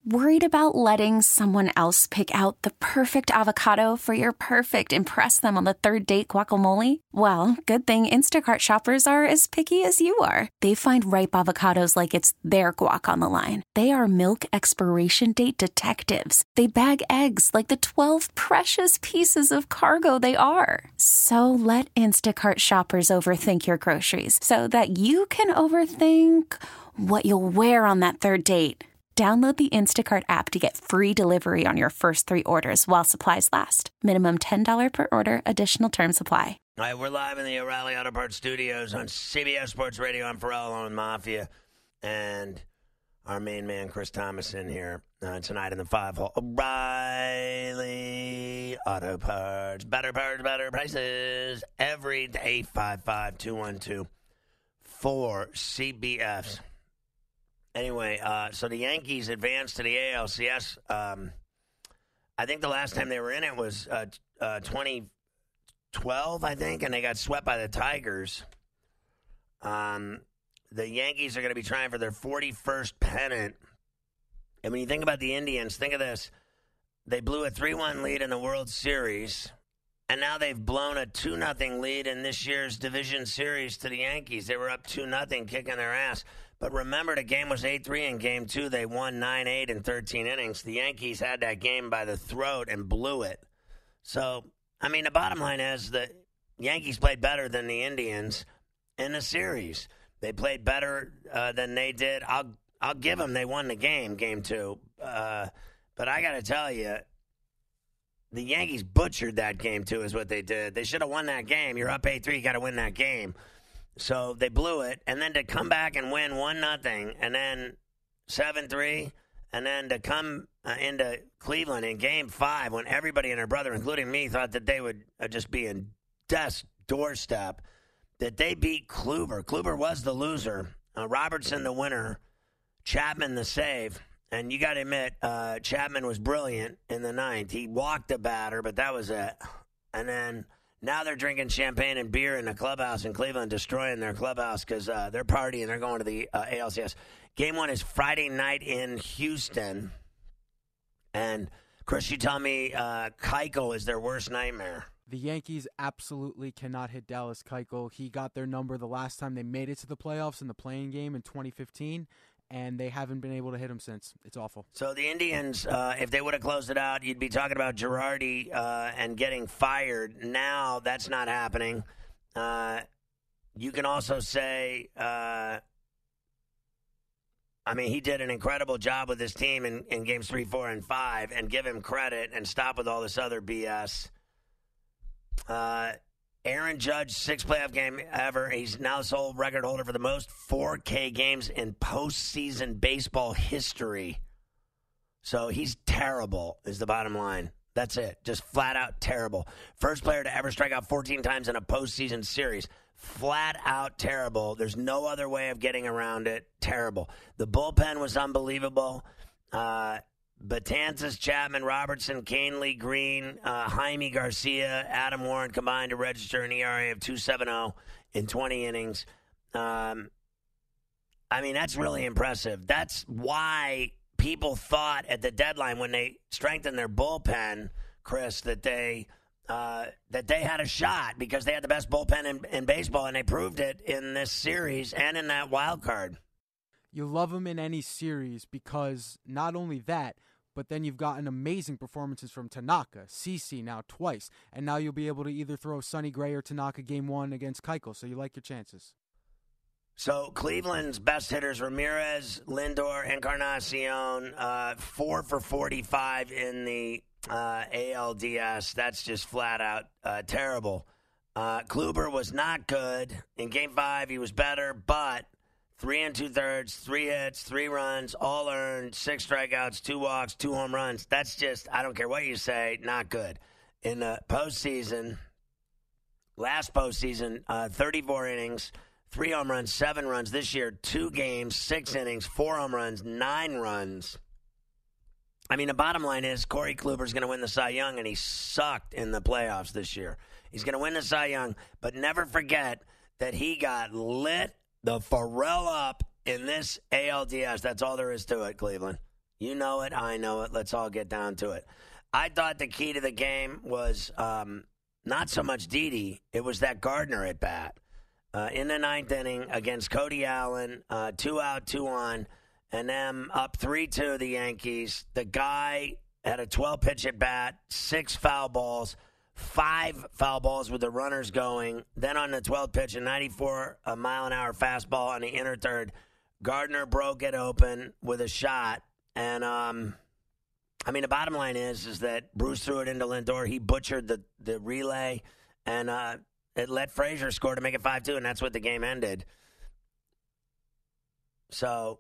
Worried about letting someone else pick out the perfect avocado for your perfect impress them on the third date guacamole? Well, good thing Instacart shoppers are as picky as you are. They find ripe avocados like it's their guac on the line. They are milk expiration date detectives. They bag eggs like the 12 precious pieces of cargo they are. So let Instacart shoppers overthink your groceries so that you can overthink what you'll wear on that third date. Download the Instacart app to get free delivery on your first 3 orders while supplies last. Minimum $10 per order. Additional terms apply. All right, we're live in the O'Reilly Auto Parts studios on CBS Sports Radio. I'm Pharrell along with Mafia and our main man, Chris Thomas, in here tonight in the 5 hole. O'Reilly Auto Parts. Better parts, better prices. Every day, 855-212-4CBS. Anyway, so the Yankees advanced to the ALCS. I think the last time they were in it was 2012, I think, and they got swept by the Tigers. The Yankees are going to be trying for their 41st pennant. And when you think about the Indians, think of this. They blew a 3-1 lead in the World Series, and now they've blown a 2-0 lead in this year's division series to the Yankees. They were up 2-0, kicking their ass. But remember, the game was 8-3 in Game 2. They won 9-8 in 13 innings. The Yankees had that game by the throat and blew it. So, I mean, the bottom line is the Yankees played better than the Indians in the series. They played better than they did. I'll give them they won the game, Game 2. But I got to tell you, the Yankees butchered that Game 2 is what they did. They should have won that game. You're up 8-3, you got to win that game. So they blew it, and then to come back and win 1-0, and then 7-3, and then to come into Cleveland in Game 5 when everybody and their brother, including me, thought that they would just be in death's doorstep, that they beat Kluber. Kluber was the loser. Robertson the winner. Chapman the save. And you got to admit, Chapman was brilliant in the 9th. He walked the batter, but that was it. And then now they're drinking champagne and beer in the clubhouse in Cleveland, destroying their clubhouse because they're partying. They're going to the ALCS. Game 1 is Friday night in Houston. And, Chris, you tell me Keuchel is their worst nightmare. The Yankees absolutely cannot hit Dallas Keuchel. He got their number the last time they made it to the playoffs in the play-in game in 2015. And they haven't been able to hit him since. It's awful. So the Indians, if they would have closed it out, you'd be talking about Girardi and getting fired. Now that's not happening. You can also say, he did an incredible job with his team in games 3, 4, and 5, and give him credit and stop with all this other BS. Aaron Judge, 6th playoff game ever. He's now the sole record holder for the most 4K games in postseason baseball history. So he's terrible, is the bottom line. That's it. Just flat out terrible. First player to ever strike out 14 times in a postseason series. Flat out terrible. There's no other way of getting around it. Terrible. The bullpen was unbelievable. Betances, Chapman, Robertson, Canely, Green, Jaime Garcia, Adam Warren combined to register an ERA of 2.70 in 20 innings. That's really impressive. That's why people thought at the deadline when they strengthened their bullpen, Chris, that they had a shot because they had the best bullpen in baseball, and they proved it in this series and in that wild card. You love them in any series because not only that, but then you've gotten amazing performances from Tanaka, CC now twice, and now you'll be able to either throw Sonny Gray or Tanaka Game 1 against Keuchel, so you like your chances. So Cleveland's best hitters, Ramirez, Lindor, Encarnacion, 4 for 45 in the ALDS. That's just flat out terrible. Kluber was not good. In Game 5, he was better, but 3 2/3, 3 hits, 3 runs, all earned, 6 strikeouts, 2 walks, 2 home runs. That's just, I don't care what you say, not good. In the postseason, last postseason, 34 innings, 3 home runs, 7 runs. This year, 2 games, 6 innings, 4 home runs, 9 runs. The bottom line is Corey Kluber's going to win the Cy Young, and he sucked in the playoffs this year. He's going to win the Cy Young, but never forget that he got lit the Pharrell up in this ALDS. That's all there is to it, Cleveland. You know it. I know it. Let's all get down to it. I thought the key to the game was not so much Didi. It was that Gardner at bat. In the ninth inning against Cody Allen, 2 out, 2 on, and them up 3-2, the Yankees. The guy had a 12-pitch at bat, 6 foul balls, 5 foul balls with the runners going. Then on the 12th pitch, a 94-mile-an-hour fastball on the inner third, Gardner broke it open with a shot. And, the bottom line is that Bruce threw it into Lindor. He butchered the relay, and it let Frazier score to make it 5-2, and that's what the game ended. So,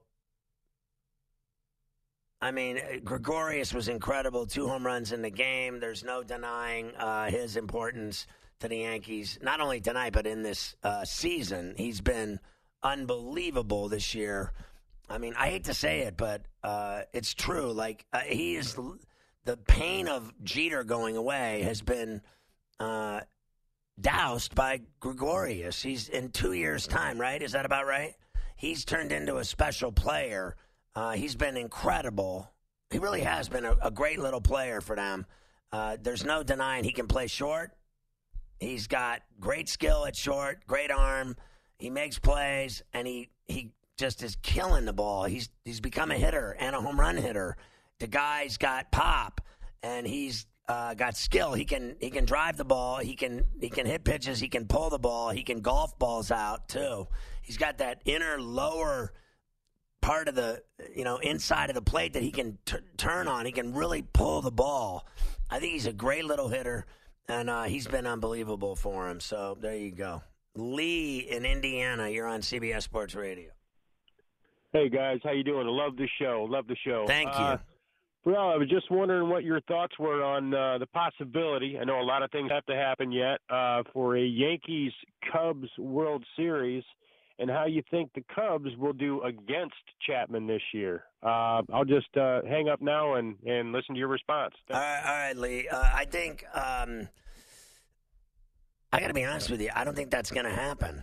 Gregorius was incredible. 2 home runs in the game. There's no denying his importance to the Yankees, not only tonight, but in this season. He's been unbelievable this year. I hate to say it, but it's true. He is the pain of Jeter going away has been doused by Gregorius. He's in 2 years' time, right? Is that about right? He's turned into a special player. He's been incredible. He really has been a great little player for them. There's no denying he can play short. He's got great skill at short, great arm. He makes plays, and he just is killing the ball. He's become a hitter and a home run hitter. The guy's got pop, and he's got skill. He can drive the ball. He can hit pitches. He can pull the ball. He can golf balls out too. He's got that inner lower part of the inside of the plate that he can turn on. He can really pull the ball. I think he's a great little hitter, and he's been unbelievable for him. So there you go. Lee in Indiana, you're on CBS Sports Radio. Hey guys, how you doing? I love the show. Thank you. Well, I was just wondering what your thoughts were on the possibility. I know a lot of things have to happen yet for a Yankees-Cubs World Series, and how you think the Cubs will do against Chapman this year. I'll just hang up now and listen to your response. All right, Lee. I think I got to be honest with you. I don't think that's going to happen.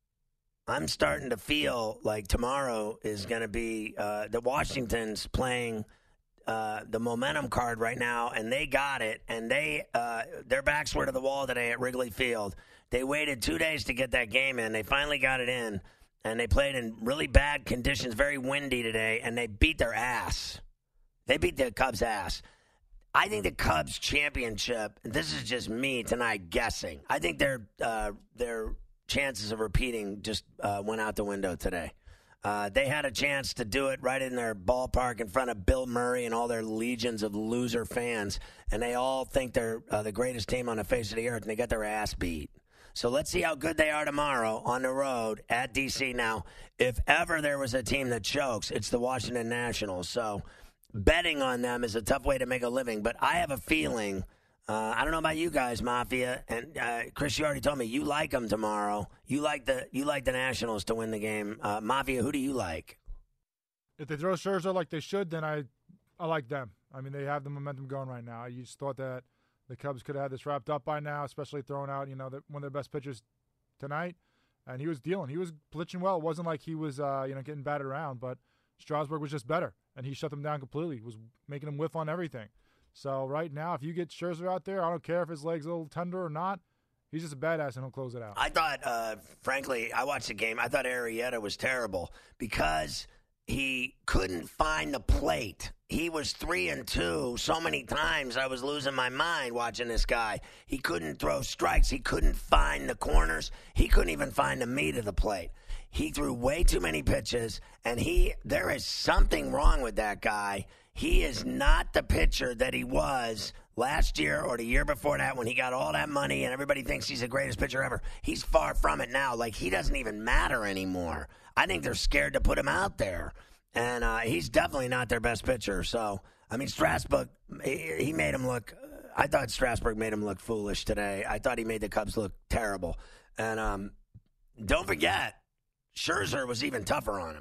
I'm starting to feel like tomorrow is going to be the Washington's playing the momentum card right now, and they got it, and their backs were to the wall today at Wrigley Field. They waited 2 days to get that game in. They finally got it in, and they played in really bad conditions, very windy today, and they beat their ass. They beat the Cubs' ass. I think the Cubs championship, this is just me tonight guessing, I think their chances of repeating just went out the window today. They had a chance to do it right in their ballpark in front of Bill Murray and all their legions of loser fans, and they all think they're the greatest team on the face of the earth, and they got their ass beat. So let's see how good they are tomorrow on the road at D.C. Now, if ever there was a team that chokes, it's the Washington Nationals. So betting on them is a tough way to make a living, but I have a feeling I don't know about you guys, Mafia, and Chris, you already told me you like them tomorrow. You like the Nationals to win the game. Mafia, who do you like? If they throw Scherzer like they should, then I like them. They have the momentum going right now. I just thought that the Cubs could have had this wrapped up by now, especially throwing out one of their best pitchers tonight, and he was dealing. He was pitching well. It wasn't like he was getting batted around, but Strasburg was just better, and he shut them down completely. He was making them whiff on everything. So right now, if you get Scherzer out there, I don't care if his leg's a little tender or not. He's just a badass, and he'll close it out. I thought, frankly, I watched the game. I thought Arrieta was terrible because he couldn't find the plate. He was 3-2 so many times. I was losing my mind watching this guy. He couldn't throw strikes. He couldn't find the corners. He couldn't even find the meat of the plate. He threw way too many pitches, and there is something wrong with that guy. He is not the pitcher that he was last year or the year before that when he got all that money and everybody thinks he's the greatest pitcher ever. He's far from it now. He doesn't even matter anymore. I think they're scared to put him out there. And he's definitely not their best pitcher. So, Strasburg, he made him look – I thought Strasburg made him look foolish today. I thought he made the Cubs look terrible. And don't forget, Scherzer was even tougher on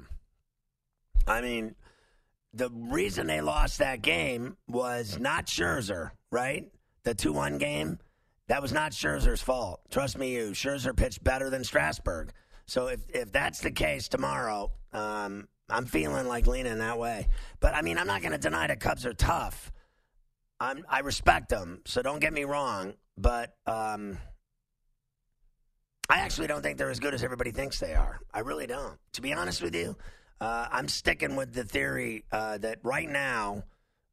him. The reason they lost that game was not Scherzer, right? The 2-1 game, that was not Scherzer's fault. Trust me, Scherzer pitched better than Strasburg. So if that's the case tomorrow, I'm feeling like leaning that way. But, I mean, I'm not going to deny the Cubs are tough. I respect them, so don't get me wrong. But I actually don't think they're as good as everybody thinks they are. I really don't. To be honest with you, I'm sticking with the theory that right now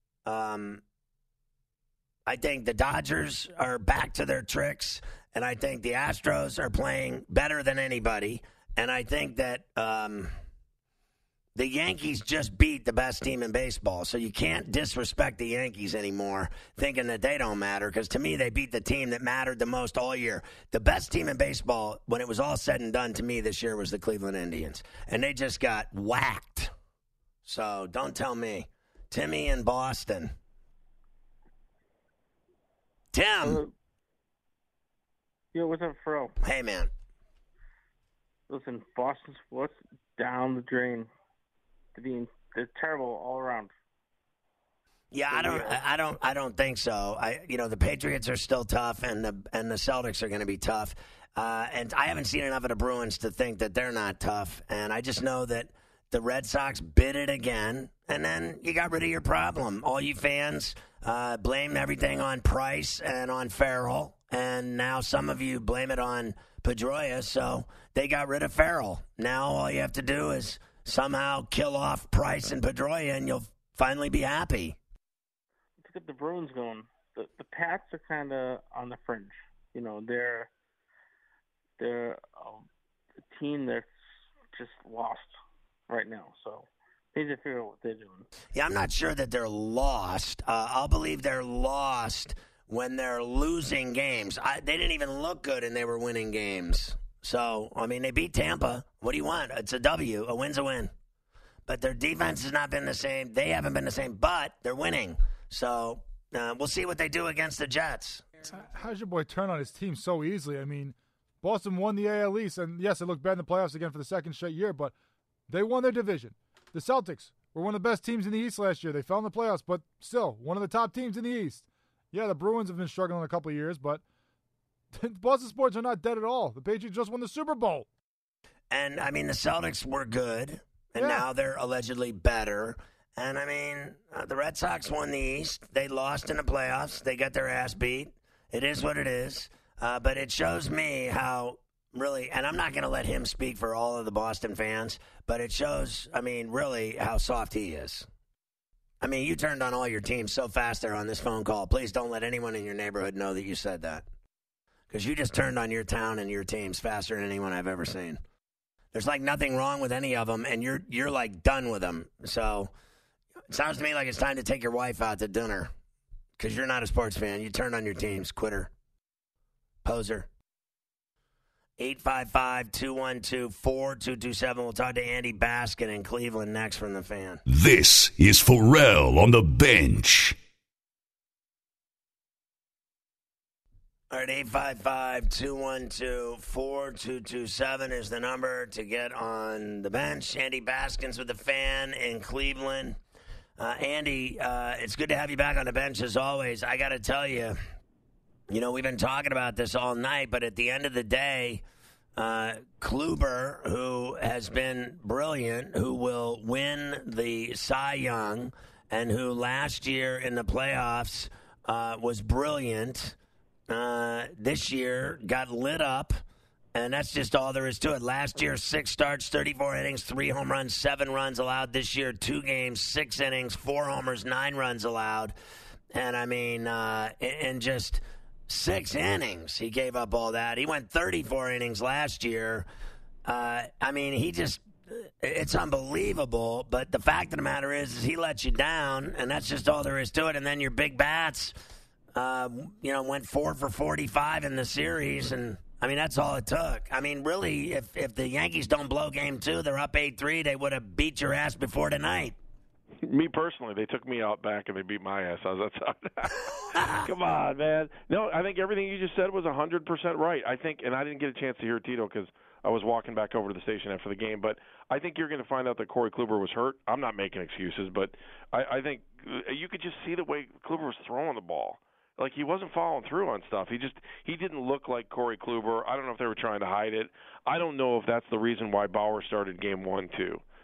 I think the Dodgers are back to their tricks, and I think the Astros are playing better than anybody, and I think that the Yankees just beat the best team in baseball, so you can't disrespect the Yankees anymore thinking that they don't matter, because to me they beat the team that mattered the most all year. The best team in baseball, when it was all said and done to me this year, was the Cleveland Indians, and they just got whacked. So don't tell me. Timmy in Boston. Tim. Yo, what's up, Fro? Hey, man. Listen, Boston sports down the drain. They're terrible all around. Yeah, I don't think so. The Patriots are still tough, and the Celtics are going to be tough. And I haven't seen enough of the Bruins to think that they're not tough. And I just know that the Red Sox bit it again, and then you got rid of your problem. All you fans blame everything on Price and on Farrell, and now some of you blame it on Pedroia, so they got rid of Farrell. Now all you have to do is somehow kill off Price and Pedroia, and you'll finally be happy. Look at the Bruins going. The Pats are kind of on the fringe. You know, they're a team that's just lost right now, so they need to figure out what they're doing. Yeah, I'm not sure that they're lost. I'll believe they're lost when they're losing games. They didn't even look good, and they were winning games. So, I mean, they beat Tampa. What do you want? It's a W. A win's a win. But their defense has not been the same. They haven't been the same, but they're winning. So, we'll see what they do against the Jets. How's your boy turn on his team so easily? I mean, Boston won the AL East, and yes, it looked bad in the playoffs again for the second straight year, but they won their division. The Celtics were one of the best teams in the East last year. They fell in the playoffs, but still, one of the top teams in the East. Yeah, the Bruins have been struggling a couple of years, but Boston sports are not dead at all. The Patriots just won the Super Bowl. And, I mean, the Celtics were good, and now they're allegedly better. And, I mean, the Red Sox won the East. They lost in the playoffs. They got their ass beat. It is what it is. But it shows me how really, and I'm not going to let him speak for all of the Boston fans, but it shows, I mean, really how soft he is. I mean, you turned on all your teams so fast there on this phone call. Please don't let anyone in your neighborhood know that you said that. Because you just turned on your town and your teams faster than anyone I've ever seen. There's like nothing wrong with any of them, and you're like done with them. So it sounds to me like it's time to take your wife out to dinner. Because you're not a sports fan. You turned on your teams. Quitter. Poser. 855-212-4227. We'll talk to Andy Baskin in Cleveland next from the Fan. This is Pharrell on the bench. All right, 855-212-4227 is the number to get on the bench. Andy Baskins with the Fan in Cleveland. Andy, it's good to have you back on the bench as always. I got to tell you, we've been talking about this all night, but at the end of the day, Kluber, who has been brilliant, who will win the Cy Young, and who last year in the playoffs was brilliant, this year got lit up, and that's just all there is to it. Last year, 6 starts, 34 innings, 3 home runs, 7 runs allowed. This year, 2 games, 6 innings, 4 homers, 9 runs allowed. And, I mean, in just 6 innings, he gave up all that. He went 34 innings last year. I mean, it's unbelievable. But the fact of the matter is he let you down, and that's just all there is to it. And then your big bats, went 4 for 45 in the series, and I mean that's all it took. I mean, really, if the Yankees don't blow Game 2, they're up 8-3. They would have beat your ass before tonight. Me personally, they took me out back and they beat my ass. How's that sound? Come on, man. No, I think everything you just said was 100% right. I think, and I didn't get a chance to hear Tito because I was walking back over to the station after the game, but I think you're going to find out that Corey Kluber was hurt. I'm not making excuses, but I think you could just see the way Kluber was throwing the ball. Like, he wasn't following through on stuff. He didn't look like Corey Kluber. I don't know if they were trying to hide it. I don't know if that's the reason why Bauer started Game 1 too.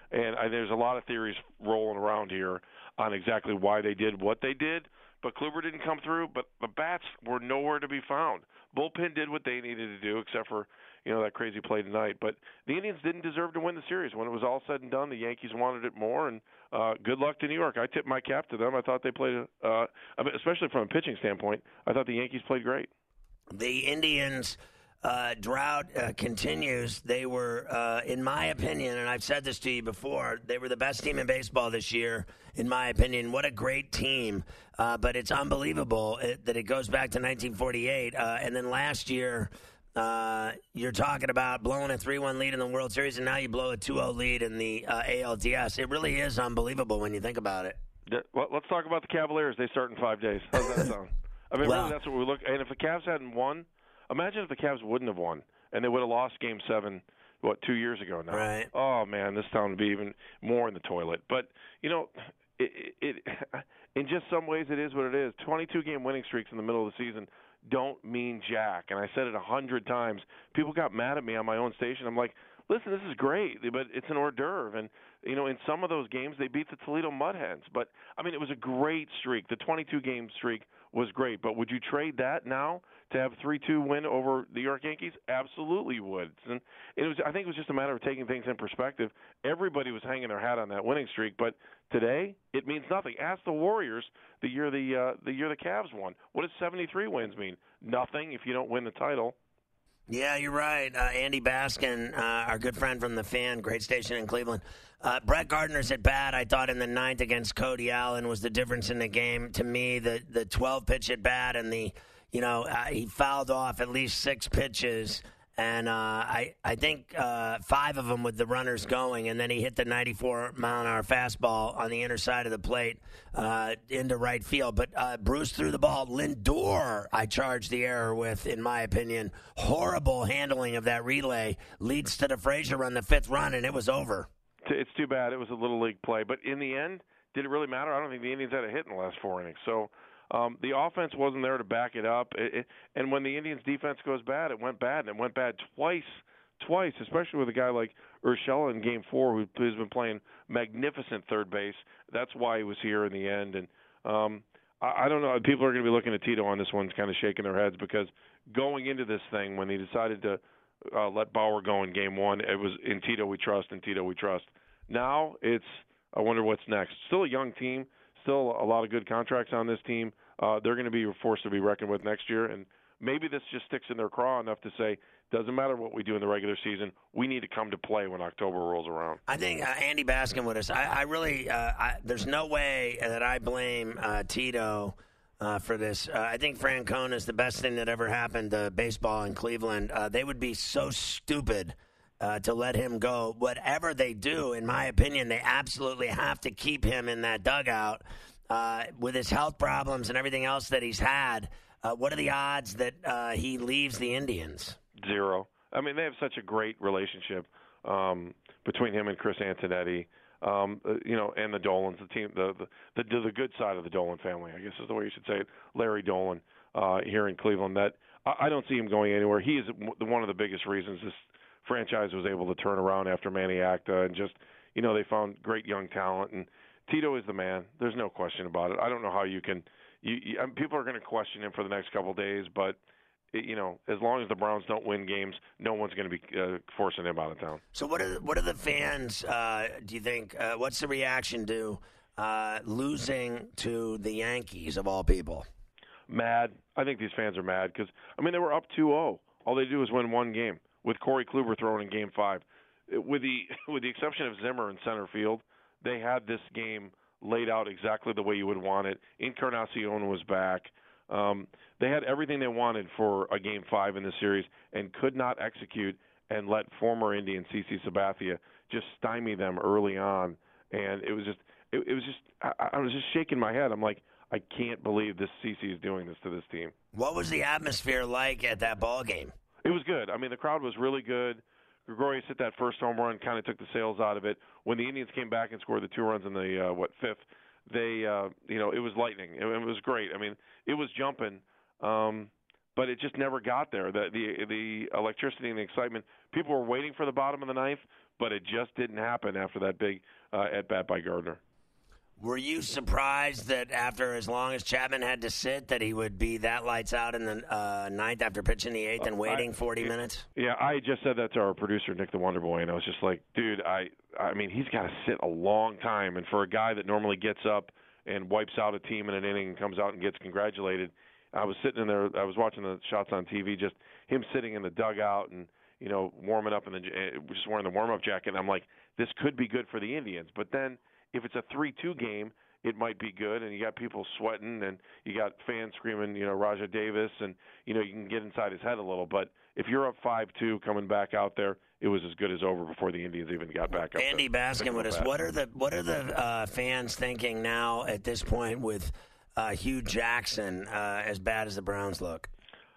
And there's a lot of theories rolling around here on exactly why they did what they did. But Kluber didn't come through, but the bats were nowhere to be found. Bullpen did what they needed to do, except for that crazy play tonight. But the Indians didn't deserve to win the series. When it was all said and done, the Yankees wanted it more, and good luck to New York. I tipped my cap to them. I thought they played, especially from a pitching standpoint, I thought the Yankees played great. The Indians' drought continues. They were, in my opinion, and I've said this to you before, they were the best team in baseball this year, in my opinion. What a great team. But it's unbelievable that it goes back to 1948. And then last year, you're talking about blowing a 3-1 lead in the World Series, and now you blow a 2-0 lead in the ALDS. It really is unbelievable when you think about it. Well, let's talk about the Cavaliers. They start in 5 days. How's that sound? I mean, really, that's what we look. And if the Cavs hadn't won, imagine if the Cavs wouldn't have won and they would have lost Game 7, 2 years ago now. Right. Oh man, this town would be even more in the toilet. But it in just some ways it is what it is. 22-game winning streaks in the middle of the season don't mean jack. And I said it 100 times. People got mad at me on my own station. I'm like, listen, this is great, but it's an hors d'oeuvre. And, in some of those games, they beat the Toledo Mudhens. But, I mean, it was a great streak. The 22-game streak was great. But would you trade that now to have 3-2 win over the New York Yankees? Absolutely would. And I think it was just a matter of taking things in perspective. Everybody was hanging their hat on that winning streak. But today, it means nothing. Ask the Warriors the year the Cavs won. What does 73 wins mean? Nothing if you don't win the title. Yeah, you're right. Andy Baskin, our good friend from The Fan, great station in Cleveland. Brett Gardner's at bat, I thought, in the ninth against Cody Allen was the difference in the game. To me, the 12-pitch at bat and he fouled off at least 6 pitches. And I think 5 of them with the runners going, and then he hit the 94-mile-an-hour fastball on the inner side of the plate into right field. But Bruce threw the ball. Lindor, I charged the error with, in my opinion. Horrible handling of that relay leads to the Frazier run, the 5th run, and it was over. It's too bad. It was a little league play. But in the end, did it really matter? I don't think the Indians had a hit in the last 4 innings. So the offense wasn't there to back it up. And when the Indians' defense goes bad, it went bad. And it went bad twice, especially with a guy like Urshela in Game 4 who's been playing magnificent third base. That's why he was here in the end. And I don't know. People are going to be looking at Tito on this one, kind of shaking their heads, because going into this thing, when he decided to let Bauer go in Game 1, it was in Tito we trust, in Tito we trust. Now it's, I wonder what's next. Still a young team. Still a lot of good contracts on this team. They're going to be a force to be reckoned with next year, and maybe this just sticks in their craw enough to say, doesn't matter what we do in the regular season, we need to come to play when October rolls around. I think Andy Baskin would have. I really, there's no way that I blame Tito for this. I think Francona is the best thing that ever happened to baseball in Cleveland. They would be so stupid to let him go. Whatever they do, in my opinion, they absolutely have to keep him in that dugout with his health problems and everything else that he's had. What are the odds that he leaves the Indians? 0. I mean, they have such a great relationship between him and Chris Antonetti, and the Dolans, the team, the good side of the Dolan family, I guess is the way you should say it. Larry Dolan here in Cleveland. That I don't see him going anywhere. He is one of the biggest reasons this franchise was able to turn around after Manny Acta, and just they found great young talent, and Tito is the man. There's no question about it. I don't know how you can. People are going to question him for the next couple of days, but as long as the Browns don't win games, no one's going to be forcing him out of town. So what are the fans? Do you think? What's the reaction to losing to the Yankees of all people? Mad. I think these fans are mad because they were up 2-0. All they do is win one game with Corey Kluber throwing in Game 5. With the exception of Zimmer in center field, they had this game laid out exactly the way you would want it. Encarnacion was back. They had everything they wanted for a Game 5 in this series and could not execute and let former Indian CC Sabathia just stymie them early on. And it was just I was just shaking my head. I'm like, I can't believe this CC is doing this to this team. What was the atmosphere like at that ball game? It was good. The crowd was really good. Gregorius hit that first home run, kind of took the sails out of it. When the Indians came back and scored the 2 runs in the 5th, they it was lightning. It was great. It was jumping, but it just never got there. The electricity and the excitement. People were waiting for the bottom of the ninth, but it just didn't happen after that big at-bat by Gardner. Were you surprised that after as long as Chapman had to sit that he would be that lights out in the ninth after pitching the eighth and waiting 40 minutes? Yeah, I just said that to our producer, Nick the Wonder Boy, and I was just like, dude, I mean, he's got to sit a long time. And for a guy that normally gets up and wipes out a team in an inning and comes out and gets congratulated, I was sitting in there, I was watching the shots on TV, just him sitting in the dugout and, warming up and just wearing the warm-up jacket. And I'm like, this could be good for the Indians. But then if it's a 3-2 game, it might be good, and you got people sweating, and you got fans screaming, Rajah Davis, and, you can get inside his head a little. But if you're up 5-2 coming back out there, it was as good as over before the Indians even got back up. Andy Baskin with us. What are the fans thinking now at this point with Hugh Jackson as bad as the Browns look?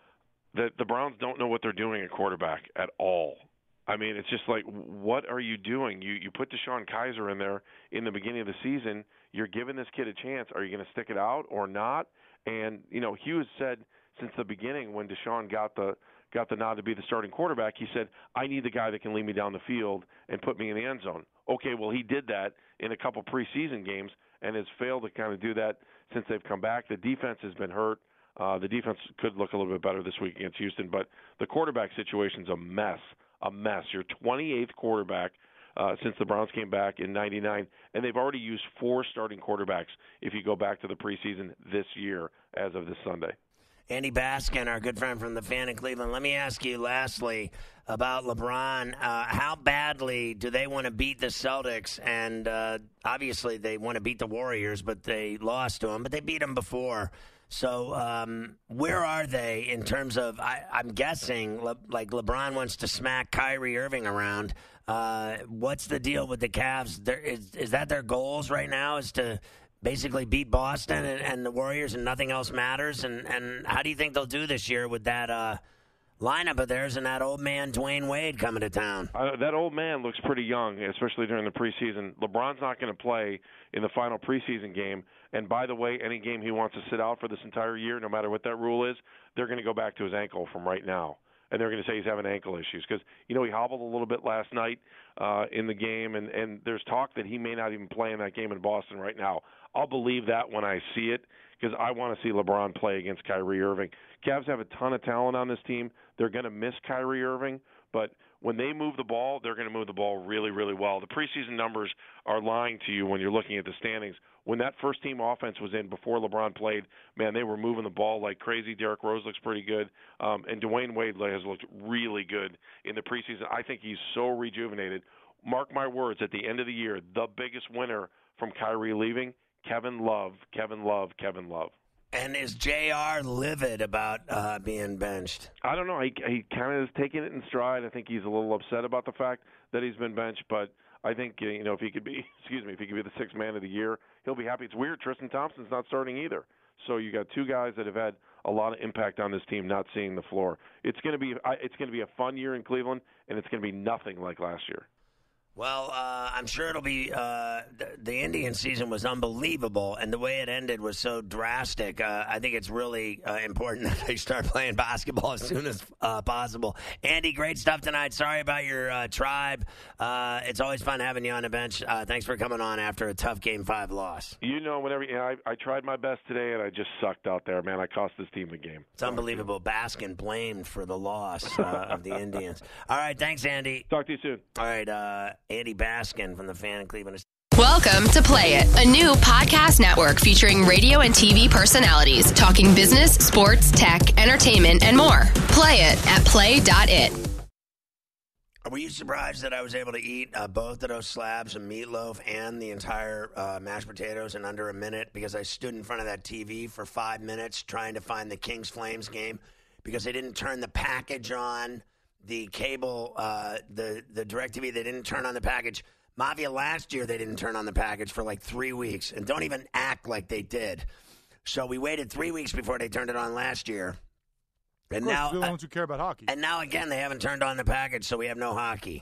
The Browns don't know what they're doing at quarterback at all. I mean, it's just like, what are you doing? You put DeShone Kizer in there in the beginning of the season. You're giving this kid a chance. Are you going to stick it out or not? And, Hugh has said since the beginning when DeShone got the nod to be the starting quarterback, he said, I need the guy that can lead me down the field and put me in the end zone. Okay, well, he did that in a couple preseason games and has failed to kind of do that since they've come back. The defense has been hurt. The defense could look a little bit better this week against Houston, but the quarterback situation's a mess. Your 28th quarterback since the Browns came back in '99, and they've already used 4 starting quarterbacks if you go back to the preseason this year as of this Sunday. Andy Baskin, our good friend from the Fan in Cleveland. Let me ask you lastly about LeBron. How badly do they want to beat the Celtics? And obviously they want to beat the Warriors, but they lost to them. But they beat them before. So where are they in terms of, I'm guessing, like LeBron wants to smack Kyrie Irving around. What's the deal with the Cavs? Is that their goals right now, is to basically beat Boston and the Warriors and nothing else matters? And how do you think they'll do this year with that lineup of theirs and that old man Dwayne Wade coming to town? That old man looks pretty young, especially during the preseason. LeBron's not going to play in the final preseason game. And by the way, any game he wants to sit out for this entire year, no matter what that rule is, they're going to go back to his ankle from right now. And they're going to say he's having ankle issues because, he hobbled a little bit last night in the game, and there's talk that he may not even play in that game in Boston right now. I'll believe that when I see it because I want to see LeBron play against Kyrie Irving. Cavs have a ton of talent on this team. They're going to miss Kyrie Irving, but when they move the ball, they're going to move the ball really, really well. The preseason numbers are lying to you when you're looking at the standings. When that first-team offense was in before LeBron played, man, they were moving the ball like crazy. Derrick Rose looks pretty good, and Dwayne Wade has looked really good in the preseason. I think he's so rejuvenated. Mark my words, at the end of the year, the biggest winner from Kyrie leaving, Kevin Love. And is JR livid about being benched? I don't know. He kind of is taking it in stride. I think he's a little upset about the fact that he's been benched, but I think if he could be, the sixth man of the year, he'll be happy. It's weird. Tristan Thompson's not starting either. So you got 2 guys that have had a lot of impact on this team not seeing the floor. It's going to be a fun year in Cleveland, and it's going to be nothing like last year. Well, I'm sure it'll be the Indian season was unbelievable, and the way it ended was so drastic. I think it's really important that they start playing basketball as soon as possible. Andy, great stuff tonight. Sorry about your Tribe. It's always fun having you on the bench. Thanks for coming on after a tough Game 5 loss. I tried my best today, and I just sucked out there, man. I cost this team the game. It's unbelievable. Baskin blamed for the loss of the Indians. All right, thanks, Andy. Talk to you soon. All right, Andy Baskin from the Fan in Cleveland. Welcome to Play It, a new podcast network featuring radio and TV personalities talking business, sports, tech, entertainment, and more. Play it at play.it. Were you surprised that I was able to eat both of those slabs of meatloaf and the entire mashed potatoes in under a minute because I stood in front of that TV for 5 minutes trying to find the Kings Flames game because they didn't turn the package on? The cable, the DirecTV, they didn't turn on the package. Mafia last year, they didn't turn on the package for like 3 weeks. And don't even act like they did. So we waited 3 weeks before they turned it on last year. And now, they're the ones who care about hockey. And now, again, they haven't turned on the package, so we have no hockey.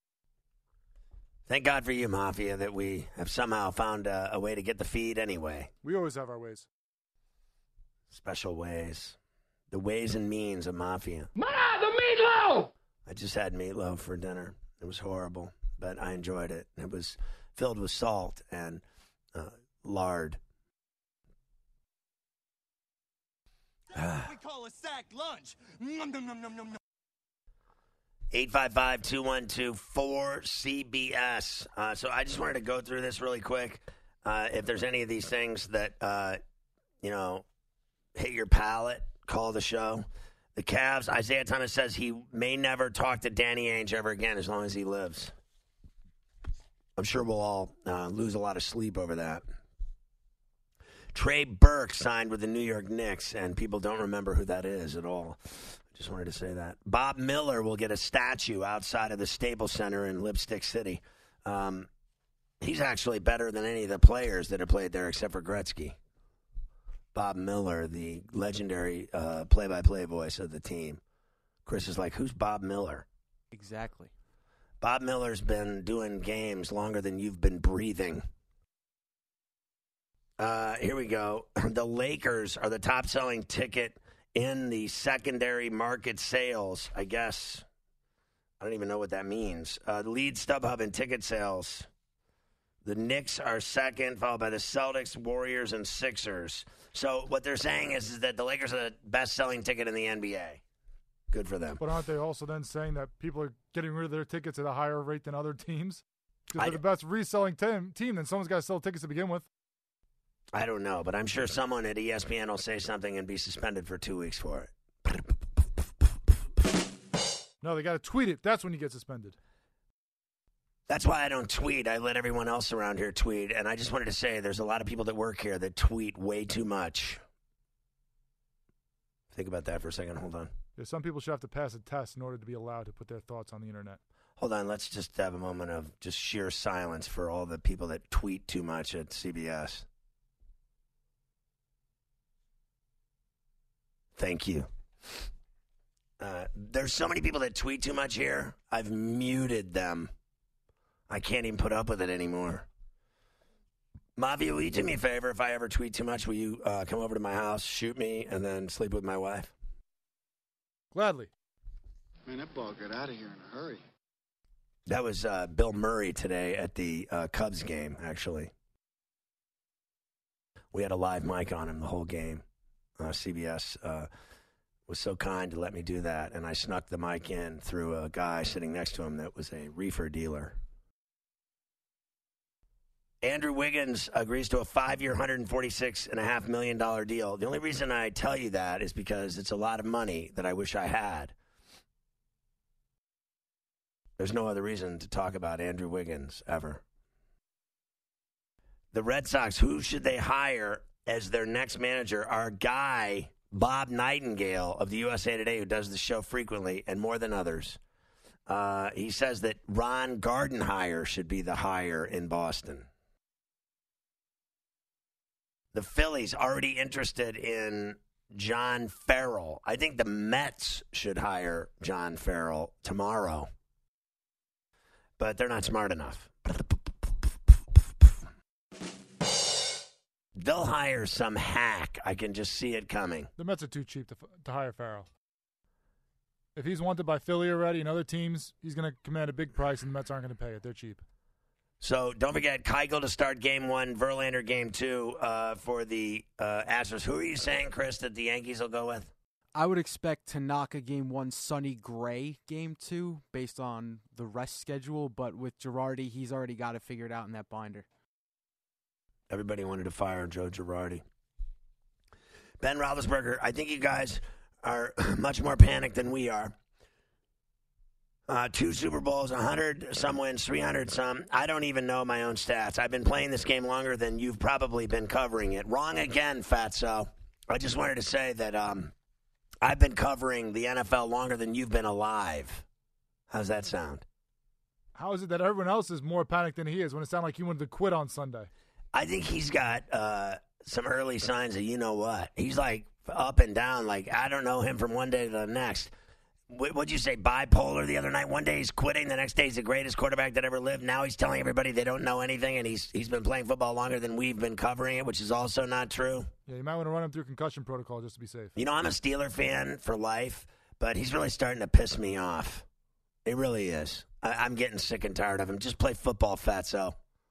Thank God for you, Mafia, that we have somehow found a way to get the feed anyway. We always have our ways. Special ways. The ways and means of Mafia. Ma, the meatloaf! I just had meatloaf for dinner. It was horrible. but I enjoyed it. It was filled with salt and lard. That's what we call a sack lunch. 855-212-4CBS. So I just wanted to go through this really quick. If there's any of these things that, hit your palate, call the show. The Cavs, Isaiah Thomas says he may never talk to Danny Ainge ever again as long as he lives. I'm sure we'll all lose a lot of sleep over that. Trey Burke signed with the New York Knicks, and people don't remember who that is at all. Just wanted to say that. Bob Miller will get a statue outside of the Staples Center in Lipstick City. He's actually better than any of the players that have played there except for Gretzky. Bob Miller, the legendary play-by-play voice of the team. Chris is like, who's Bob Miller? Exactly. Bob Miller's been doing games longer than you've been breathing. Here we go. The Lakers are the top-selling ticket in the secondary market sales. I guess. I don't even know what that means. Lead StubHub in ticket sales. The Knicks are second, followed by the Celtics, Warriors, and Sixers. So what they're saying is that the Lakers are the best-selling ticket in the NBA. Good for them. But aren't they also then saying that people are getting rid of their tickets at a higher rate than other teams? Because they're the best reselling team, then someone's got to sell tickets to begin with. I don't know, but I'm sure someone at ESPN will say something and be suspended for 2 weeks for it. No, they got to tweet it. That's when you get suspended. That's why I don't tweet. I let everyone else around here tweet. And I just wanted to say there's a lot of people that work here that tweet way too much. Think about that for a second. Hold on. Yeah, some people should have to pass a test in order to be allowed to put their thoughts on the internet. Hold on. Let's just have a moment of just sheer silence for all the people that tweet too much at CBS. Thank you. There's so many people that tweet too much here. I've muted them. I can't even put up with it anymore. Mavi, will you do me a favor? If I ever tweet too much, will you come over to my house, shoot me, and then sleep with my wife? Gladly. Man, that ball got out of here in a hurry. That was Bill Murray today at the Cubs game, actually. We had a live mic on him the whole game. CBS was so kind to let me do that, and I snuck the mic in through a guy sitting next to him that was a reefer dealer. Andrew Wiggins agrees to a 5-year, $146.5 million deal. The only reason I tell you that is because it's a lot of money that I wish I had. There's no other reason to talk about Andrew Wiggins ever. The Red Sox, who should they hire as their next manager? Our guy, Bob Nightingale of the USA Today, who does the show frequently and more than others. He says that Ron Gardenhire should be the hire in Boston. The Phillies already interested in John Farrell. I think the Mets should hire John Farrell tomorrow. But they're not smart enough. They'll hire some hack. I can just see it coming. The Mets are too cheap to hire Farrell. If he's wanted by Philly already and other teams, he's going to command a big price, and the Mets aren't going to pay it. They're cheap. So don't forget, Keuchel to start Game 1, Verlander Game 2 for the Astros. Who are you saying, Chris, that the Yankees will go with? I would expect Tanaka Game 1, Sonny Gray Game 2, based on the rest schedule. But with Girardi, he's already got it figured out in that binder. Everybody wanted to fire Joe Girardi. Ben Roethlisberger, I think you guys are much more panicked than we are. 2 Super Bowls, 100 some wins, 300 some. I don't even know my own stats. I've been playing this game longer than you've probably been covering it. Wrong again, Fatso. I just wanted to say that I've been covering the NFL longer than you've been alive. How's that sound? How is it that everyone else is more panicked than he is when it sounded like he wanted to quit on Sunday? I think he's got some early signs of you-know-what. He's like up and down. Like, I don't know him from one day to the next. What'd you say, bipolar the other night? One day he's quitting, the next day he's the greatest quarterback that ever lived. Now he's telling everybody they don't know anything, and he's been playing football longer than we've been covering it, which is also not true. Yeah, you might want to run him through concussion protocol just to be safe. You know, I'm a Steeler fan for life, but he's really starting to piss me off. It really is. I'm getting sick and tired of him. Just play football, fatso.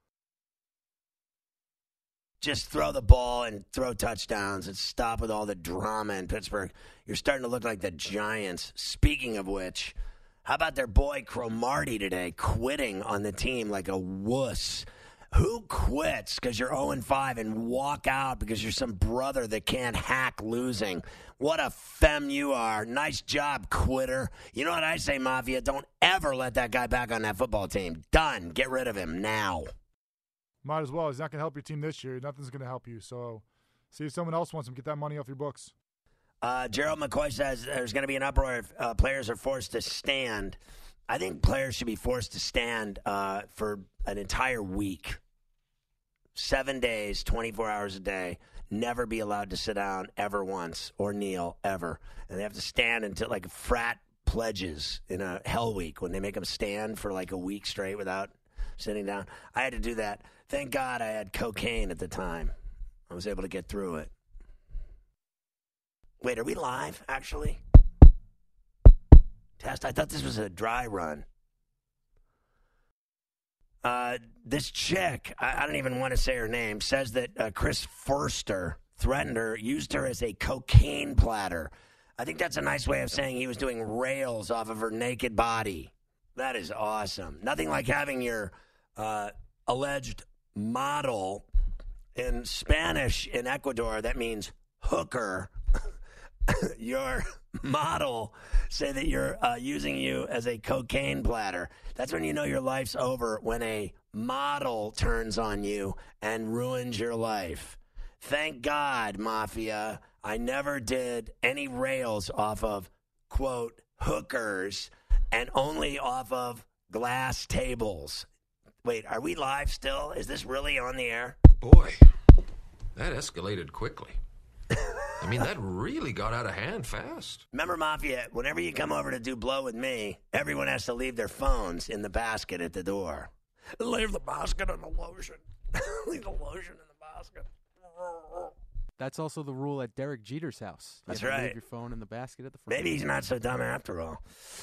Just throw the ball and throw touchdowns and stop with all the drama in Pittsburgh. You're starting to look like the Giants. Speaking of which, how about their boy Cromartie today quitting on the team like a wuss? Who quits because you're 0-5 and walk out because you're some brother that can't hack losing? What a femme you are. Nice job, quitter. You know what I say, Mafia? Don't ever let that guy back on that football team. Done. Get rid of him now. Might as well. He's not going to help your team this year. Nothing's going to help you. So see if someone else wants him. Get that money off your books. Gerald McCoy says there's going to be an uproar if players are forced to stand. I think players should be forced to stand for an entire week. 7 days, 24 hours a day. Never be allowed to sit down ever once or kneel ever. And they have to stand until like frat pledges in a hell week when they make them stand for like a week straight without sitting down. I had to do that. Thank God I had cocaine at the time. I was able to get through it. Wait, are we live, actually? Test, I thought this was a dry run. This chick, I don't even want to say her name, says that Chris Forster threatened her, used her as a cocaine platter. I think that's a nice way of saying he was doing rails off of her naked body. That is awesome. Nothing like having your alleged model in Spanish in Ecuador, that means hooker. Your model say that you're using you as a cocaine platter. That's when you know your life's over, when a model turns on you and ruins your life. Thank God, Mafia, I never did any rails off of, quote, hookers, and only off of glass tables. Wait, are we live still? Is this really on the air? Boy, that escalated quickly. I mean, that really got out of hand fast. Remember, Mafia, whenever you come over to do blow with me, everyone has to leave their phones in the basket at the door. Leave the basket in the lotion. Leave the lotion in the basket. That's also the rule at Derek Jeter's house. That's have to right. Leave your phone in the basket at the front. Maybe he's not so dumb after all.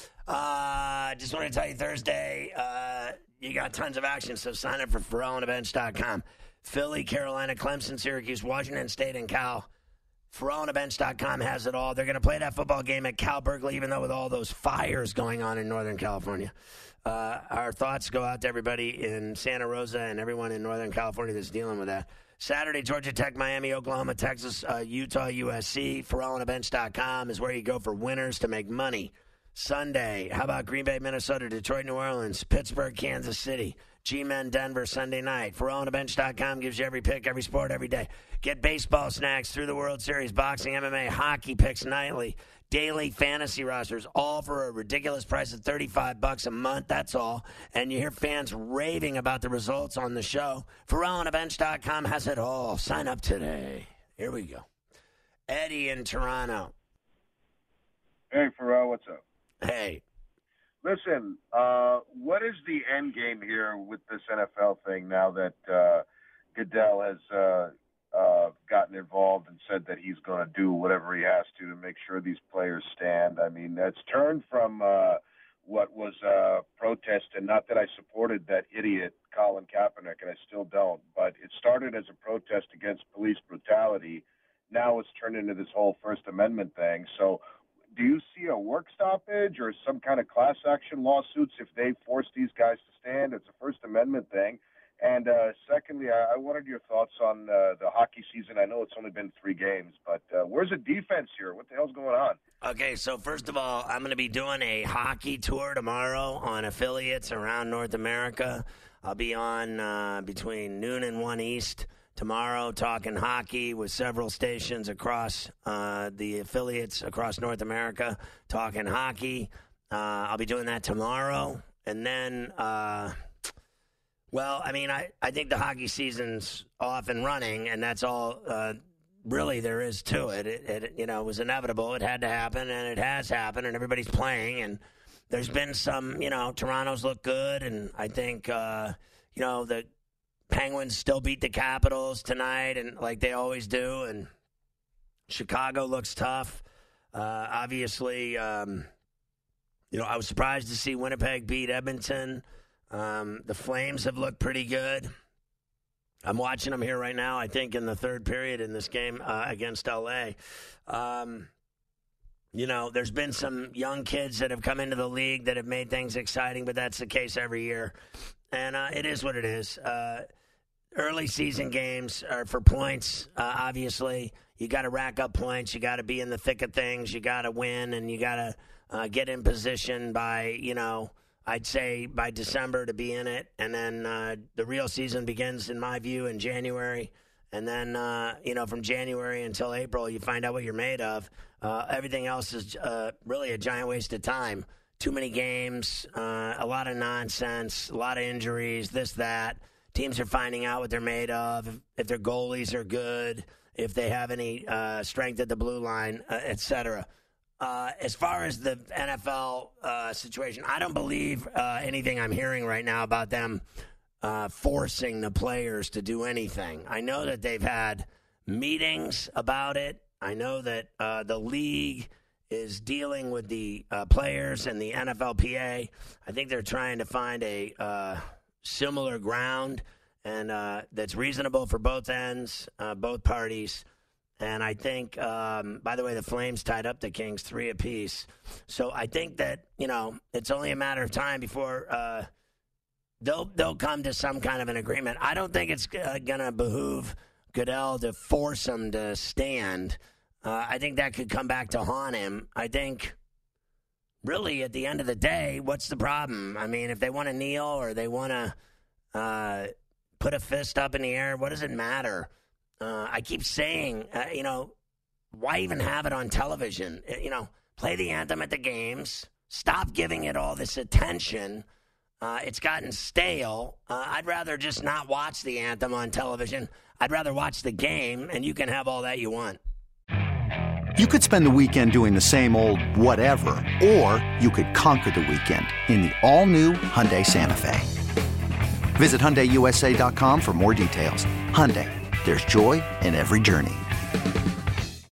Just want to tell you, Thursday, you got tons of action, so sign up for FerrallOnTheBench.com. Philly, Carolina, Clemson, Syracuse, Washington State, and Cal. FerrallOnTheBench.com has it all. They're going to play that football game at Cal Berkeley, even though with all those fires going on in Northern California. Our thoughts go out to everybody in Santa Rosa and everyone in Northern California that's dealing with that. Saturday, Georgia Tech, Miami, Oklahoma, Texas, Utah, USC. FerrallOnTheBench.com is where you go for winners to make money. Sunday, how about Green Bay, Minnesota, Detroit, New Orleans, Pittsburgh, Kansas City, G-Men, Denver, Sunday night. FerrallOnTheBench.com gives you every pick, every sport, every day. Get baseball snacks through the World Series, boxing, MMA, hockey picks nightly, daily fantasy rosters, all for a ridiculous price of $35 a month. That's all. And you hear fans raving about the results on the show. FerrallOnTheBench.com has it all. Sign up today. Here we go. Eddie in Toronto. Hey, Ferrall, what's up? Hey. Listen, what is the end game here with this NFL thing now that Goodell has gotten involved and said that he's going to do whatever he has to make sure these players stand? I mean, it's turned from what was a protest, and not that I supported that idiot Colin Kaepernick, and I still don't, but it started as a protest against police brutality. Now it's turned into this whole First Amendment thing. So do you see a work stoppage or some kind of class action lawsuits if they force these guys to stand? It's a First Amendment thing. And secondly, I wanted your thoughts on the hockey season. I know it's only been 3 games, but where's the defense here? What the hell's going on? Okay, so first of all, I'm going to be doing a hockey tour tomorrow on affiliates around North America. I'll be on between noon and 1 East tomorrow, talking hockey with several stations across the affiliates across North America, talking hockey. I'll be doing that tomorrow. And then, well, I mean, I think the hockey season's off and running, and that's all really there is to it. It was inevitable. It had to happen, and it has happened, and everybody's playing. And there's been some, Toronto's look good, and I think, the Penguins still beat the Capitals tonight, and like they always do, and Chicago looks tough. Obviously, I was surprised to see Winnipeg beat Edmonton. The Flames have looked pretty good. I'm watching them here right now, I think, in the third period in this game against L.A. There's been some young kids that have come into the league that have made things exciting, but that's the case every year. And it is what it is. Early season games are for points, obviously. You got to rack up points. You got to be in the thick of things. You got to win, and you got to get in position by, I'd say by December to be in it. And then the real season begins, in my view, in January. And then, from January until April, you find out what you're made of. Everything else is really a giant waste of time. Too many games, a lot of nonsense, a lot of injuries, this, that. Teams are finding out what they're made of, if their goalies are good, if they have any strength at the blue line, et cetera. As far as the NFL situation, I don't believe anything I'm hearing right now about them forcing the players to do anything. I know that they've had meetings about it. I know that the league is dealing with the players and the NFLPA. I think they're trying to find a similar ground and that's reasonable for both ends, both parties. And I think, by the way, the Flames tied up the Kings 3 apiece. So I think that, it's only a matter of time before they'll come to some kind of an agreement. I don't think it's going to behoove Goodell to force him to stand. I think that could come back to haunt him. I think, really, at the end of the day, what's the problem? I mean, if they want to kneel or they want to put a fist up in the air, what does it matter? I keep saying, why even have it on television? Play the anthem at the games. Stop giving it all this attention. It's gotten stale. I'd rather just not watch the anthem on television. I'd rather watch the game, and you can have all that you want. You could spend the weekend doing the same old whatever, or you could conquer the weekend in the all-new Hyundai Santa Fe. Visit HyundaiUSA.com for more details. Hyundai, there's joy in every journey.